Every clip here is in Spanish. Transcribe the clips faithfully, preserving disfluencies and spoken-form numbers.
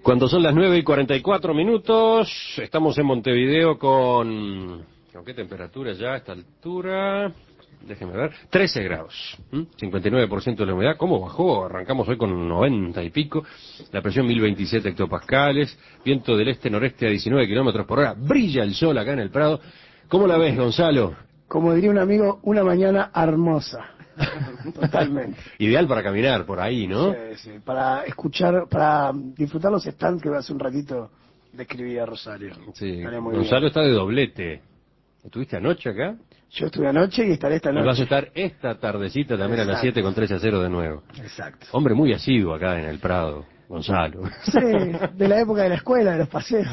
Cuando son las nueve y cuarenta y cuatro minutos, estamos en Montevideo con... ¿Con qué temperatura ya a esta altura? Déjenme ver. trece grados. ¿m? cincuenta y nueve por ciento de la humedad. ¿Cómo bajó? Arrancamos hoy con noventa y pico. La presión mil veintisiete hectopascales. Viento del este-noreste a diecinueve kilómetros por hora. Brilla el sol acá en el Prado. ¿Cómo la ves, Gonzalo? Como diría un amigo, una mañana hermosa. Totalmente. Ideal para caminar por ahí, ¿no? Sí, sí. Para escuchar, para disfrutar los stands que hace un ratito describía Rosario. Sí. Muy Gonzalo bien. está de doblete. ¿Estuviste anoche acá? Yo estuve anoche y estaré esta Y noche. vas a estar esta tardecita también. Exacto. A las siete con trece a cero de nuevo. Exacto. Hombre muy asiduo acá en el Prado, Gonzalo. Sí, de la época de la escuela, de los paseos.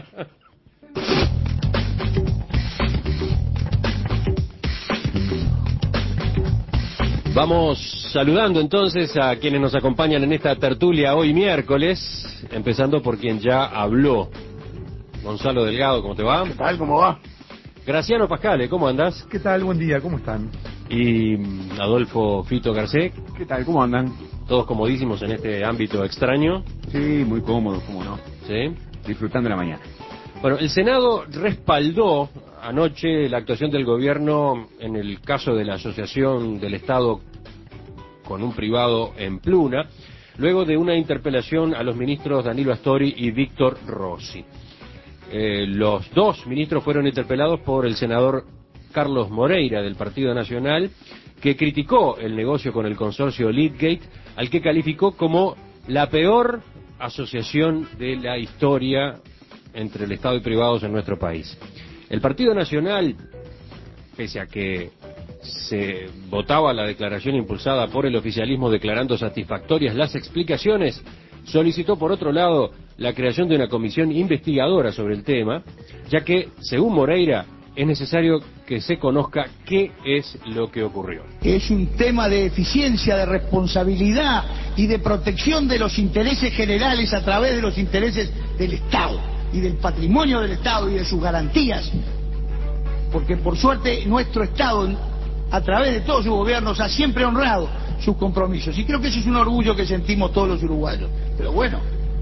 Vamos saludando entonces a quienes nos acompañan en esta tertulia hoy miércoles, empezando por quien ya habló. Gonzalo Delgado, ¿cómo te va? ¿Qué tal? ¿Cómo va? Graciano Pascale, ¿cómo andás? ¿Qué tal? Buen día, ¿cómo están? Y Adolfo Fito Garcés. ¿Qué tal? ¿Cómo andan? Todos comodísimos en este ámbito extraño. Sí, muy cómodos, ¿cómo no? Sí. Disfrutando la mañana. Bueno, el Senado respaldó anoche la actuación del gobierno en el caso de la asociación del Estado con un privado en Pluna, luego de una interpelación a los ministros Danilo Astori y Víctor Rossi. Eh, los dos ministros fueron interpelados por el senador Carlos Moreira del Partido Nacional, que criticó el negocio con el consorcio Leadgate, al que calificó como la peor asociación de la historia entre el Estado y privados en nuestro país. El Partido Nacional, pese a que se votaba la declaración impulsada por el oficialismo declarando satisfactorias las explicaciones, solicitó por otro lado la creación de una comisión investigadora sobre el tema, ya que, según Moreira, es necesario que se conozca qué es lo que ocurrió. Es un tema de eficiencia, de responsabilidad y de protección de los intereses generales a través de los intereses del Estado y del patrimonio del Estado y de sus garantías, porque por suerte nuestro Estado, a través de todos sus gobiernos, ha siempre honrado sus compromisos, y creo que eso es un orgullo que sentimos todos los uruguayos. Pero bueno,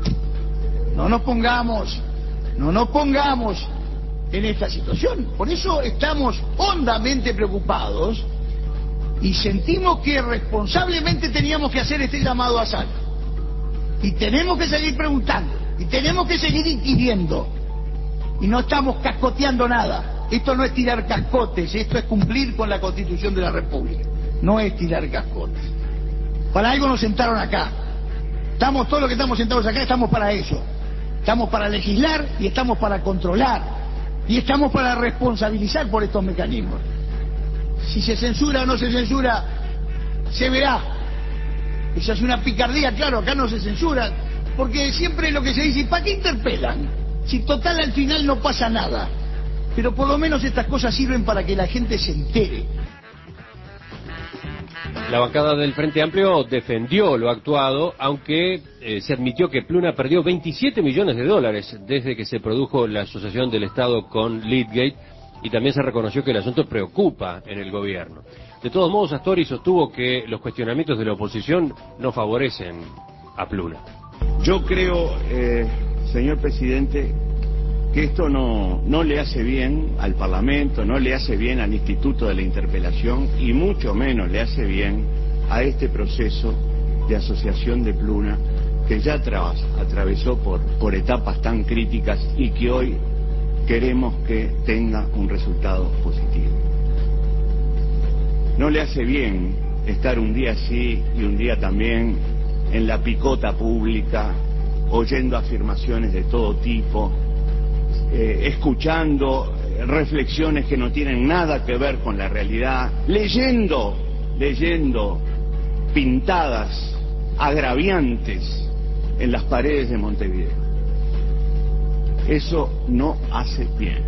no nos pongamos, no nos pongamos en esta situación. Por eso estamos hondamente preocupados y sentimos que responsablemente teníamos que hacer este llamado a salvo, y tenemos que seguir preguntando, y tenemos que seguir inquiriendo, y no estamos cascoteando nada. Esto no es tirar cascotes, esto es cumplir con la Constitución de la República, no es tirar cascotes. Para algo nos sentaron acá. Estamos, todos los que estamos sentados acá, estamos para eso. Estamos para legislar y estamos para controlar y estamos para responsabilizar por estos mecanismos. Si se censura o no se censura, se verá. Esa es una picardía, claro, acá no se censura, porque siempre lo que se dice, ¿para qué interpelan? Si total al final no pasa nada. Pero por lo menos estas cosas sirven para que la gente se entere. La bancada del Frente Amplio defendió lo actuado, aunque eh, se admitió que Pluna perdió veintisiete millones de dólares desde que se produjo la asociación del Estado con Leadgate, y también se reconoció que el asunto preocupa en el gobierno. De todos modos, Astori sostuvo que los cuestionamientos de la oposición no favorecen a Pluna. Yo creo, eh, señor presidente, que esto no, no le hace bien al Parlamento, no le hace bien al Instituto de la Interpelación y mucho menos le hace bien a este proceso de asociación de Pluna que ya atravesó por, por etapas tan críticas y que hoy queremos que tenga un resultado positivo. No le hace bien estar un día sí y un día también en la picota pública, oyendo afirmaciones de todo tipo, Eh, escuchando eh, reflexiones que no tienen nada que ver con la realidad, leyendo, leyendo pintadas agraviantes en las paredes de Montevideo. Eso no hace bien.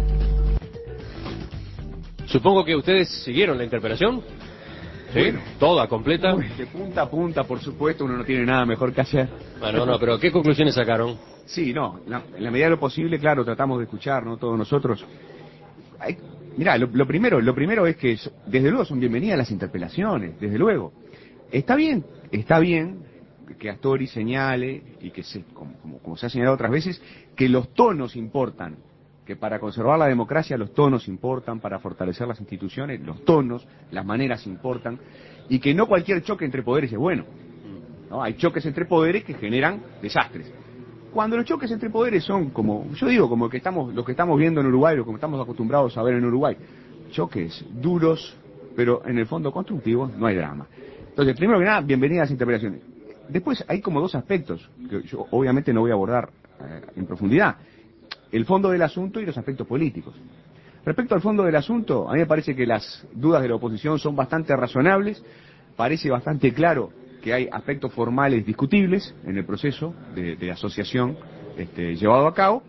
Supongo que ustedes siguieron la interpelación. ¿Sí? Bueno, toda completa. Uy, de punta a punta, por supuesto, uno no tiene nada mejor que hacer. Bueno, no, pero ¿qué conclusiones sacaron? Sí, no, la, en la medida de lo posible, claro, tratamos de escuchar, ¿no? Todos nosotros. Hay, mirá, lo, lo primero, lo primero es que, desde luego, son bienvenidas las interpelaciones, desde luego. Está bien, está bien que Astori señale, y que se, como, como, como se ha señalado otras veces, que los tonos importan, que para conservar la democracia los tonos importan, para fortalecer las instituciones, los tonos, las maneras importan, y que no cualquier choque entre poderes es bueno, ¿no? Hay choques entre poderes que generan desastres. Cuando los choques entre poderes son como, yo digo, como que estamos, lo que estamos viendo en Uruguay, lo que estamos acostumbrados a ver en Uruguay, choques duros, pero en el fondo constructivos, no hay drama. Entonces, primero que nada, bienvenida a las interpelaciones. Después hay como dos aspectos, que yo obviamente no voy a abordar eh, en profundidad. El fondo del asunto y los aspectos políticos. Respecto al fondo del asunto, a mí me parece que las dudas de la oposición son bastante razonables, parece bastante claro que hay aspectos formales discutibles en el proceso de, de asociación este, llevado a cabo,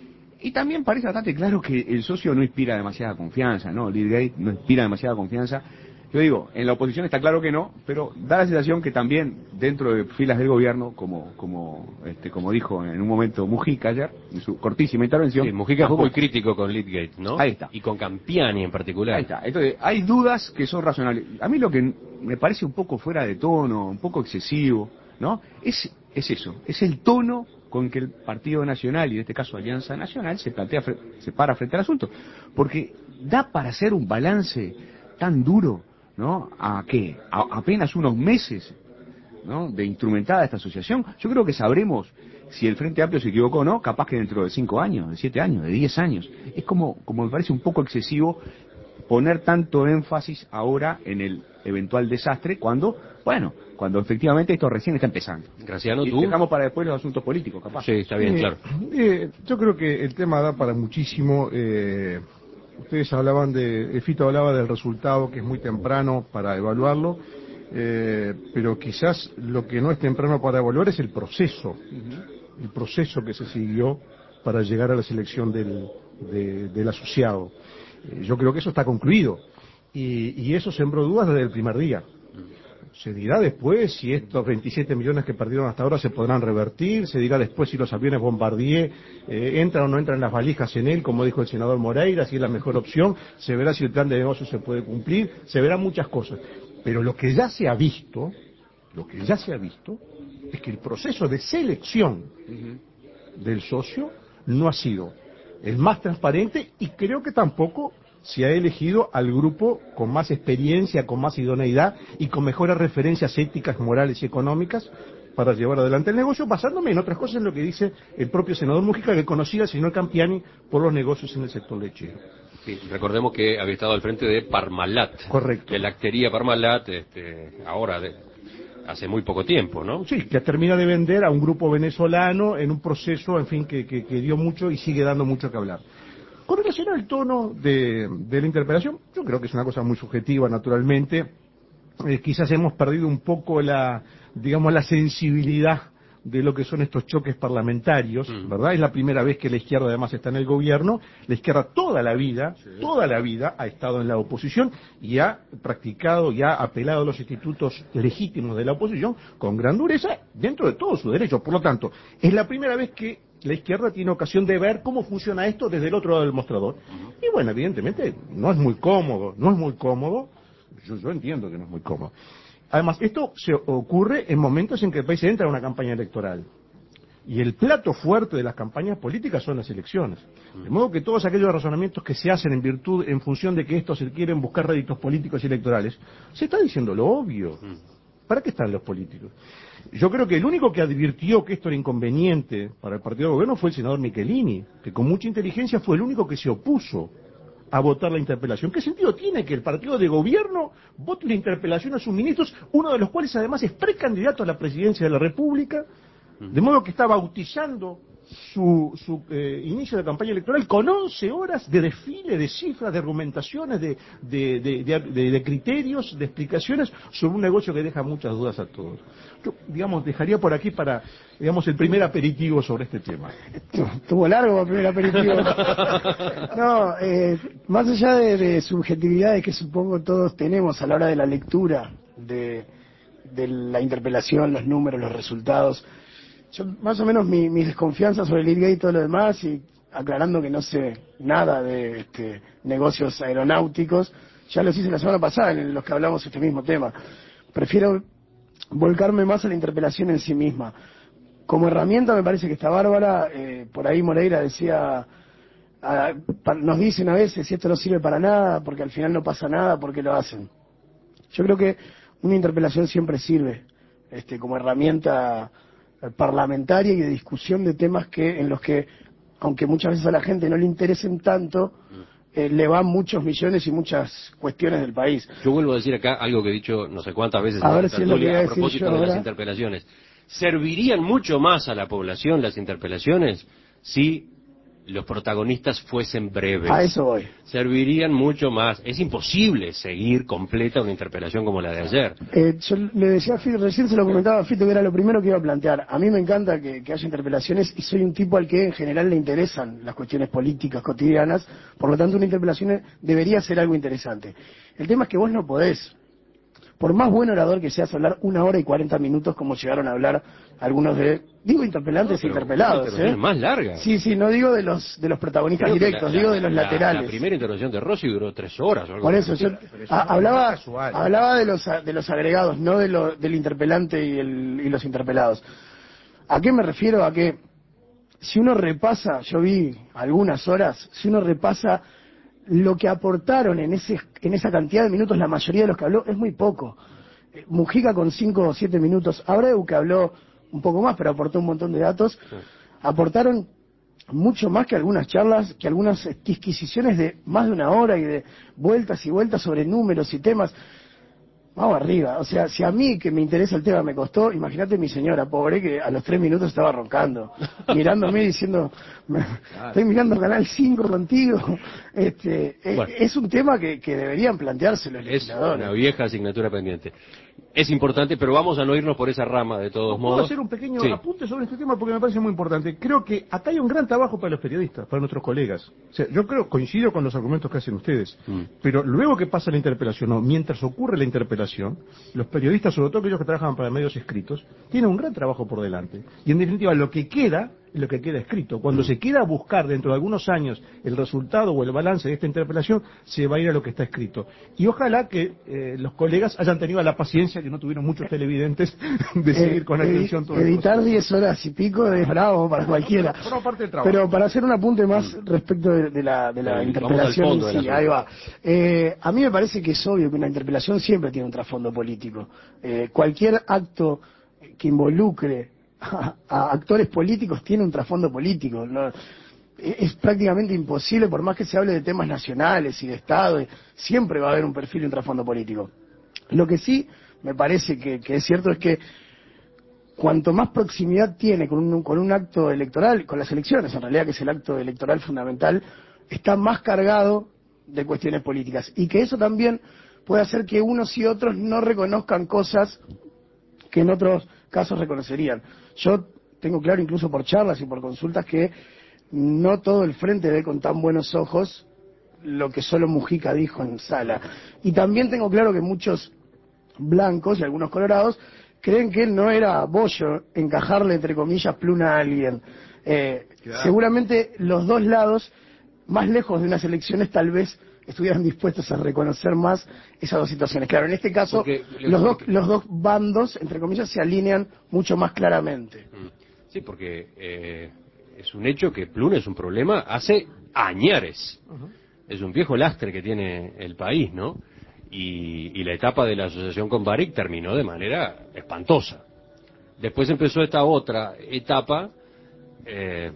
y también parece bastante claro que el socio no inspira demasiada confianza, ¿no? Lidgate no inspira demasiada confianza. Yo digo, en la oposición está claro que no, pero da la sensación que también dentro de filas del gobierno, como como este como dijo en un momento Mujica ayer, en su cortísima intervención. Sí, Mujica tampoco. fue muy crítico con Lidgate, ¿no? Ahí está. Y con Campiani en particular. Ahí está. Entonces, hay dudas que son razonables. A mí lo que me parece un poco fuera de tono, un poco excesivo, ¿no? Es, es eso, es el tono con que el Partido Nacional, y en este caso Alianza Nacional, se plantea, se para frente al asunto. Porque da para hacer un balance tan duro, ¿no? ¿A qué? A apenas unos meses, ¿no? De instrumentada esta asociación. Yo creo que sabremos si el Frente Amplio se equivocó o no, capaz que dentro de cinco años, de siete años, de diez años. Es como, como me parece un poco excesivo poner tanto énfasis ahora en el eventual desastre cuando, bueno, cuando efectivamente esto recién está empezando. Graciano, y ¿tú? dejamos para después los asuntos políticos, capaz. Sí, está bien, Eh, claro. eh, yo creo que el tema da para muchísimo. Eh, ustedes hablaban de, Fito hablaba del resultado, que es muy temprano para evaluarlo, eh, pero quizás lo que no es temprano para evaluar es el proceso, uh-huh. el proceso que se siguió para llegar a la selección del, de, del asociado. Eh, yo creo que eso está concluido, y, y eso sembró dudas desde el primer día. Se dirá después si estos veintisiete millones que perdieron hasta ahora se podrán revertir, se dirá después si los aviones Bombardier eh, entran o no entran las valijas en él, como dijo el senador Moreira, si es la mejor opción, se verá si el plan de negocio se puede cumplir, se verán muchas cosas. Pero lo que ya se ha visto, lo que ya se ha visto, es que el proceso de selección uh-huh. del socio no ha sido el más transparente, y creo que tampoco se ha elegido al grupo con más experiencia, con más idoneidad y con mejores referencias éticas, morales y económicas para llevar adelante el negocio, basándome en otras cosas, en lo que dice el propio senador Mujica, que conocía al señor Campiani por los negocios en el sector lechero. Sí, recordemos que había estado al frente de Parmalat. Correcto. De lactería Parmalat, este, ahora, de, hace muy poco tiempo, ¿no? Sí, que termina de vender a un grupo venezolano en un proceso, en fin, que, que, que dio mucho y sigue dando mucho que hablar. Con relación al tono de, de la interpelación, yo creo que es una cosa muy subjetiva, naturalmente. Eh, quizás hemos perdido un poco la, digamos, la sensibilidad de lo que son estos choques parlamentarios, mm. ¿verdad? Es la primera vez que la izquierda además está en el gobierno. La izquierda toda la vida, sí. toda la vida ha estado en la oposición y ha practicado y ha apelado a los institutos legítimos de la oposición con gran dureza dentro de todos sus derechos. Por lo tanto, es la primera vez que la izquierda tiene ocasión de ver cómo funciona esto desde el otro lado del mostrador. Uh-huh. Y bueno, evidentemente no es muy cómodo, no es muy cómodo, yo, yo entiendo que no es muy cómodo. Además, esto se ocurre en momentos en que el país entra a una campaña electoral. Y el plato fuerte de las campañas políticas son las elecciones. Uh-huh. De modo que todos aquellos razonamientos que se hacen en virtud, en función de que estos se quieren buscar réditos políticos y electorales, se está diciendo lo obvio. Uh-huh. ¿Para qué están los políticos? Yo creo que el único que advirtió que esto era inconveniente para el partido de gobierno fue el senador Michelini, que con mucha inteligencia fue el único que se opuso a votar la interpelación. ¿Qué sentido tiene que el partido de gobierno vote una interpelación a sus ministros, uno de los cuales además es precandidato a la presidencia de la República, de modo que está bautizando su, su eh, inicio de campaña electoral con once horas de desfile, de cifras, de argumentaciones, de, de, de, de, de, de criterios, de explicaciones sobre un negocio que deja muchas dudas a todos? Yo, digamos, dejaría por aquí para, digamos, el primer aperitivo sobre este tema. Estuvo largo el primer aperitivo. No, eh, más allá de, de subjetividades que supongo todos tenemos a la hora de la lectura de, de la interpelación, los números, los resultados, yo más o menos mi, mi desconfianza sobre el Lidgate y todo lo demás, y aclarando que no sé nada de este, negocios aeronáuticos, ya los hice la semana pasada en los que hablamos de este mismo tema. Prefiero volcarme más a la interpelación en sí misma. Como herramienta me parece que está bárbara. Eh, por ahí Moreira decía, a, pa, nos dicen a veces si esto no sirve para nada, porque al final no pasa nada, ¿por qué lo hacen? Yo creo que una interpelación siempre sirve este, como herramienta parlamentaria y de discusión de temas que en los que, aunque muchas veces a la gente no le interesen tanto, eh, le van muchos millones y muchas cuestiones del país. Yo vuelvo a decir acá algo que he dicho no sé cuántas veces a en ver la si es lo que voy a, a decir propósito yo de ahora. las interpelaciones. ¿Servirían mucho más a la población las interpelaciones si los protagonistas fuesen breves? A eso voy. Servirían mucho más. Es imposible seguir completa una interpelación como la de ayer. Eh, yo le decía a Fito, recién se lo comentaba a Fito, que era lo primero que iba a plantear. A mí me encanta que, que haya interpelaciones y soy un tipo al que en general le interesan las cuestiones políticas cotidianas, por lo tanto una interpelación debería ser algo interesante. El tema es que vos no podés, por más buen orador que seas, hablar una hora y cuarenta minutos como llegaron a hablar algunos de, digo interpelantes no, e interpelados, ¿eh? más larga. Sí, sí, no digo de los de los protagonistas Creo directos, la, digo de los la, laterales. La primera intervención de Rossi duró tres horas o algo por así. eso, yo a, hablaba, hablaba de los de los agregados, no de lo, del interpelante y, el, y los interpelados. ¿A qué me refiero? A que si uno repasa, yo vi algunas horas, si uno repasa lo que aportaron en ese en esa cantidad de minutos, la mayoría de los que habló, es muy poco. Mujica con cinco o siete minutos, Abreu que habló un poco más, pero aportó un montón de datos, sí. Aportaron mucho más que algunas charlas, que algunas disquisiciones de más de una hora y de vueltas y vueltas sobre números y temas. Vamos arriba, o sea, si a mí que me interesa el tema me costó, imagínate mi señora, pobre, que a los tres minutos estaba roncando, mirándome diciendo, claro. Estoy mirando Canal cinco contigo. Este, bueno, es un tema que, que deberían plantearse los legisladores. Es una vieja asignatura pendiente. Es importante, pero vamos a no irnos por esa rama de todos modos. Puedo hacer un pequeño sí. apunte sobre este tema porque me parece muy importante. Creo que acá hay un gran trabajo para los periodistas, para nuestros colegas. O sea, yo creo, coincido con los argumentos que hacen ustedes, mm. pero luego que pasa la interpelación, o mientras ocurre la interpelación, los periodistas, sobre todo aquellos que trabajan para medios escritos, tienen un gran trabajo por delante. Y en definitiva, lo que queda es lo que queda escrito. Cuando mm. se quiera buscar dentro de algunos años el resultado o el balance de esta interpelación, se va a ir a lo que está escrito. Y ojalá que eh, los colegas hayan tenido la paciencia que no tuvieron muchos televidentes de seguir con atención todo el editar diez horas y pico es bravo para cualquiera. Pero, parte del trabajo. Pero para hacer un apunte más mm. respecto de, de la, de la sí, interpelación, sí, ahí va. Eh, a mí me parece que es obvio que una interpelación siempre tiene un trasfondo político. Eh, cualquier acto que involucre a, a actores políticos tiene un trasfondo político, ¿no? Es prácticamente imposible, por más que se hable de temas nacionales y de Estado, siempre va a haber un perfil y un trasfondo político. Lo que sí me parece que, que es cierto es que cuanto más proximidad tiene con un, con un acto electoral, con las elecciones en realidad, que es el acto electoral fundamental, está más cargado de cuestiones políticas. Y que eso también puede hacer que unos y otros no reconozcan cosas que en otros casos reconocerían. Yo tengo claro, incluso por charlas y por consultas, que no todo el frente ve con tan buenos ojos lo que solo Mujica dijo en sala. Y también tengo claro que muchos blancos y algunos colorados creen que no era bollo encajarle, entre comillas, pluna a alguien. Eh, claro. Seguramente los dos lados, más lejos de unas elecciones, tal vez estuvieran dispuestos a reconocer más esas dos situaciones. Claro, en este caso, porque, los, dos, los dos bandos, entre comillas, se alinean mucho más claramente. Sí, porque eh, es un hecho que Pluna es un problema hace añares. Uh-huh. Es un viejo lastre que tiene el país, ¿no? Y, y la etapa de la asociación con Barrick terminó de manera espantosa. Después empezó esta otra etapa, eh,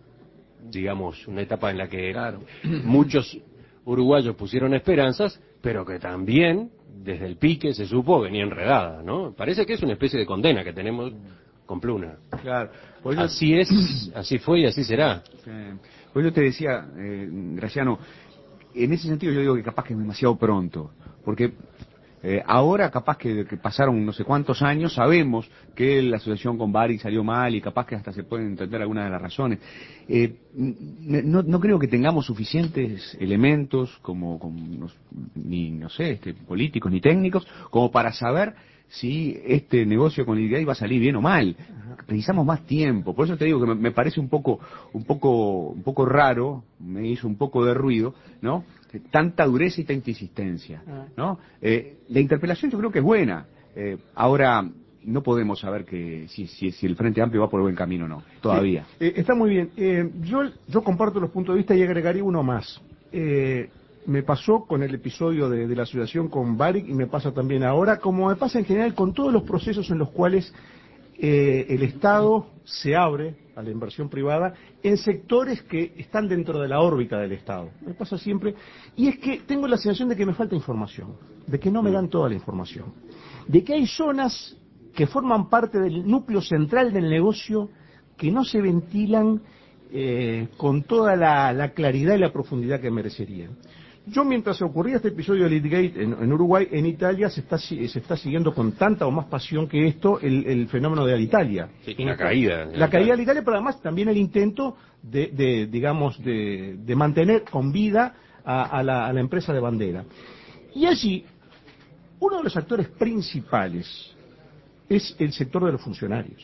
digamos, una etapa en la que claro. muchos uruguayos pusieron esperanzas, pero que también, desde el pique, se supo venía enredada, ¿no? Parece que es una especie de condena que tenemos con Pluna. Claro. Pues así yo... es, así fue y así será. Sí. Pues yo te decía, eh, Graciano, en ese sentido yo digo que capaz que es demasiado pronto, porque eh, ahora capaz que, que pasaron no sé cuántos años, sabemos que la asociación con Barrick salió mal y capaz que hasta se pueden entender algunas de las razones. Eh, no, no creo que tengamos suficientes elementos como, como no, ni no sé, este, políticos ni técnicos, como para saber si este negocio con Irigaray va a salir bien o mal. Precisamos más tiempo. Por eso te digo que me, me parece un poco, un poco, un poco raro, me hizo un poco de ruido, ¿no? Tanta dureza y tanta insistencia, ¿no? Eh, la interpelación yo creo que es buena. Eh, ahora, no podemos saber que si, si, si el Frente Amplio va por buen camino o no, todavía. Sí, eh, está muy bien. Eh, yo, yo comparto los puntos de vista y agregaría uno más. Eh, me pasó con el episodio de, de la asociación con Barrick y me pasa también ahora, como me pasa en general con todos los procesos en los cuales eh, el Estado se abre a la inversión privada en sectores que están dentro de la órbita del Estado. Me pasa siempre. Y es que tengo la sensación de que me falta información, de que no me dan toda la información, de que hay zonas que forman parte del núcleo central del negocio que no se ventilan eh, con toda la, la claridad y la profundidad que merecerían. Yo, mientras ocurría este episodio de Litigate en, en Uruguay, en Italia se está, se está siguiendo con tanta o más pasión que esto el, el fenómeno de Alitalia. Sí, la caída. La caída de Alitalia, pero además también el intento de, de digamos, de, de mantener con vida a, a, la, a la empresa de bandera. Y allí, uno de los actores principales es el sector de los funcionarios.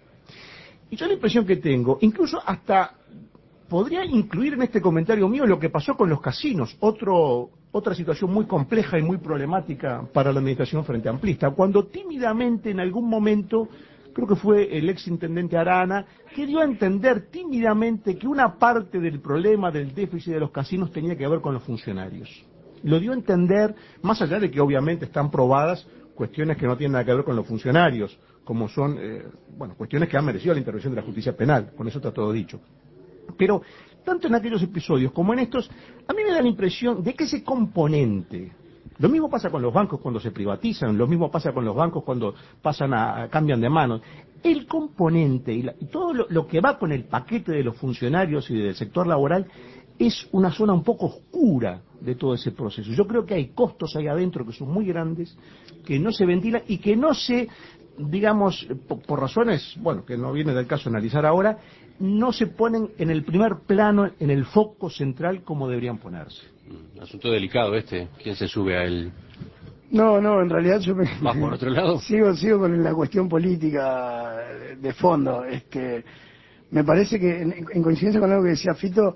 Y yo la impresión que tengo, incluso hasta podría incluir en este comentario mío lo que pasó con los casinos, otro, otra situación muy compleja y muy problemática para la administración frente amplista, cuando tímidamente en algún momento, creo que fue el ex intendente Arana, que dio a entender tímidamente que una parte del problema del déficit de los casinos tenía que ver con los funcionarios. Lo dio a entender, más allá de que obviamente están probadas cuestiones que no tienen nada que ver con los funcionarios, como son, eh, bueno, cuestiones que han merecido la intervención de la justicia penal, con eso está todo dicho. Pero, tanto en aquellos episodios como en estos, a mí me da la impresión de que ese componente, lo mismo pasa con los bancos cuando se privatizan, lo mismo pasa con los bancos cuando pasan a, a cambian de manos, el componente y, la, y todo lo, lo que va con el paquete de los funcionarios y del sector laboral es una zona un poco oscura de todo ese proceso. Yo creo que hay costos ahí adentro que son muy grandes, que no se ventilan y que no se, digamos, por, por razones, bueno, que no viene del caso analizar ahora, no se ponen en el primer plano, en el foco central como deberían ponerse. Un asunto delicado este. ¿Quién se sube a él? No, no, en realidad yo me... ¿Vas por otro lado? Sigo, sigo con la cuestión política de fondo. Este, me parece que, en, en coincidencia con algo que decía Fito,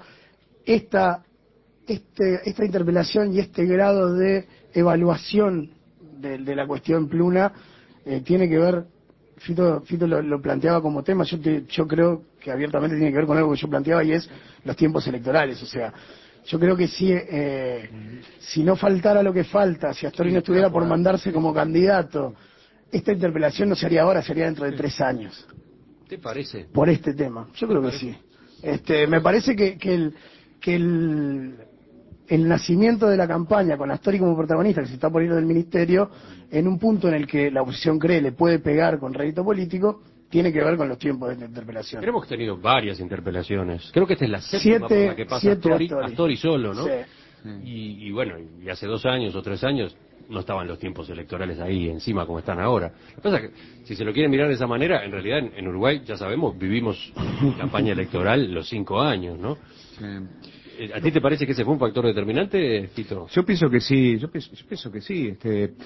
esta, este, esta interpelación y este grado de evaluación de, de la cuestión Pluna eh, tiene que ver, Fito, Fito lo, lo planteaba como tema, yo, te, yo creo que abiertamente tiene que ver con algo que yo planteaba y es los tiempos electorales. O sea, yo creo que si, eh, si no faltara lo que falta, si Astori no estuviera por mandarse como candidato, esta interpelación no sería ahora, sería dentro de tres años. ¿Te parece? Por este tema, yo creo que sí. Este, me parece que, que el que el, el nacimiento de la campaña con Astori como protagonista, que se está poniendo del ministerio, en un punto en el que la oposición cree le puede pegar con rédito político, tiene que ver con los tiempos de esta interpelación. Pero hemos tenido varias interpelaciones. Creo que esta es la séptima Siete, por la que pasa Astori, Astori. Astori solo, ¿no? Sí. Y, y bueno, y hace dos años o tres años no estaban los tiempos electorales ahí encima como están ahora. Lo que pasa es que, si se lo quieren mirar de esa manera, en realidad en, en Uruguay, ya sabemos, vivimos campaña electoral los cinco años, ¿no? Sí. ¿A ti te parece que ese fue un factor determinante, Tito? Yo pienso que sí, yo pienso, yo pienso que sí. Este,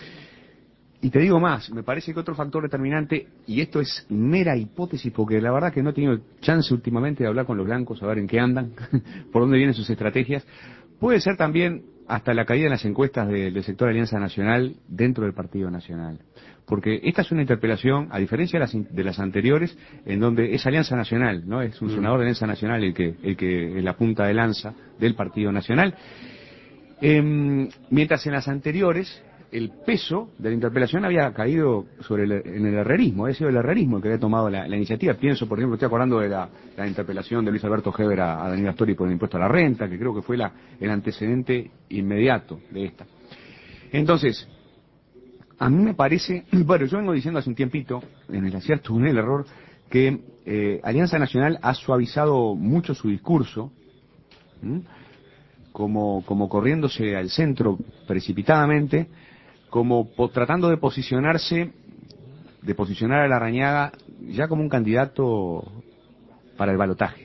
y te digo más, me parece que otro factor determinante, y esto es mera hipótesis, porque la verdad que no he tenido chance últimamente de hablar con los blancos, a ver en qué andan, por dónde vienen sus estrategias, puede ser también hasta la caída en las encuestas de, del sector Alianza Nacional dentro del Partido Nacional. Porque esta es una interpelación, a diferencia de las, de las anteriores, en donde es Alianza Nacional, ¿no? Es un senador de Alianza Nacional el que, el que, en la punta de lanza del Partido Nacional. Eh, mientras en las anteriores, el peso de la interpelación había caído sobre el, en el herrerismo, había sido el herrerismo el que había tomado la, la iniciativa. Pienso, por ejemplo, estoy acordando de la, la interpelación de Luis Alberto Heber a, a Daniel Astori por el impuesto a la renta, que creo que fue la, el antecedente inmediato de esta. Entonces, a mí me parece, bueno, yo vengo diciendo hace un tiempito, en el acierto o en el error, que eh, Alianza Nacional ha suavizado mucho su discurso, ¿m? como como corriéndose al centro precipitadamente, como po, tratando de posicionarse, de posicionar a Larrañaga ya como un candidato para el balotaje.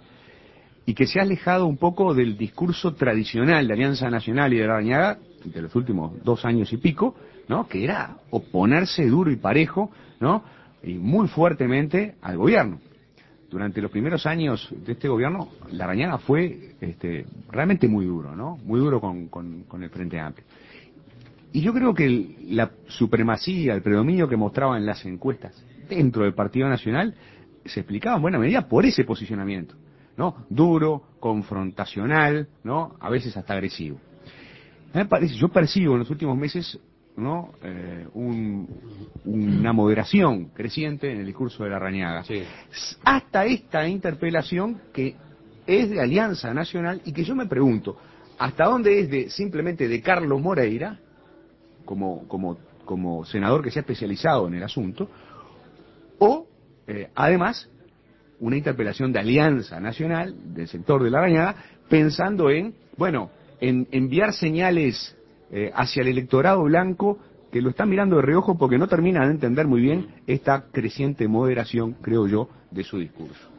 Y que se ha alejado un poco del discurso tradicional de Alianza Nacional y de Larrañaga, de los últimos dos años y pico, ¿no? Que era oponerse duro y parejo, ¿no? Y muy fuertemente al gobierno. Durante los primeros años de este gobierno, Larrañaga fue este, realmente muy duro, ¿no? Muy duro con, con, con el Frente Amplio. Y yo creo que el, la supremacía, el predominio que mostraban las encuestas dentro del Partido Nacional se explicaba en buena medida por ese posicionamiento, ¿no? Duro, confrontacional, ¿no? A veces hasta agresivo. Me parece, yo percibo en los últimos meses, ¿no? Eh, un, una moderación creciente en el discurso de Larrañaga. Sí. Hasta esta interpelación que es de Alianza Nacional y que yo me pregunto, ¿hasta dónde es de simplemente de Carlos Moreira, como, como, como senador que se ha especializado en el asunto, o eh, además una interpelación de Alianza Nacional del sector de Larrañaga, pensando en, bueno, en enviar señales eh, hacia el electorado blanco que lo están mirando de reojo porque no terminan de entender muy bien esta creciente moderación, creo yo, de su discurso?